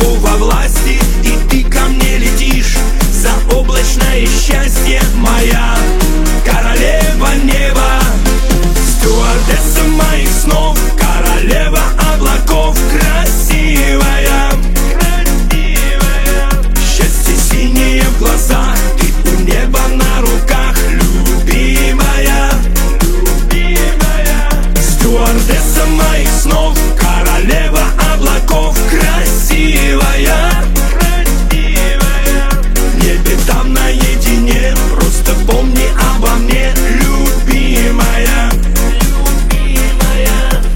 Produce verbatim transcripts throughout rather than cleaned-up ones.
небу во власти, и ты ко мне летишь. Заоблачное счастье, моя королева неба, стюардесса моих снов, королева облаков, красивая, красивая. Счастье синее в глазах, ты у неба на руках, любимая, любимая. Стюардесса моих снов, королева облаков, красивая, красивая. В небе там наедине, просто помни обо мне, любимая, любимая.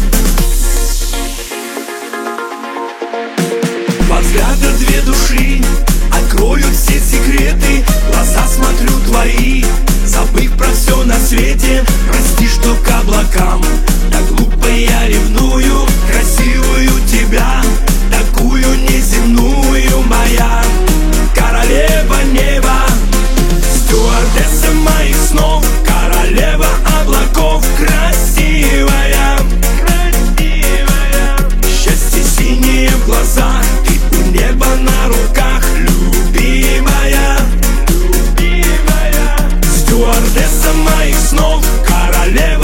Во взгляда две души откроют все секреты, глаза смотрю твои, забыв про все на свете. Прости, что к облакам так глупо я ревную, красивую тебя, такую неземную, моя королева неба, стюардесса моих снов, королева облаков, красивая, красивая. Счастье синее в глазах, ты у неба на руках, любимая, любимая. Стюардесса моих снов, королева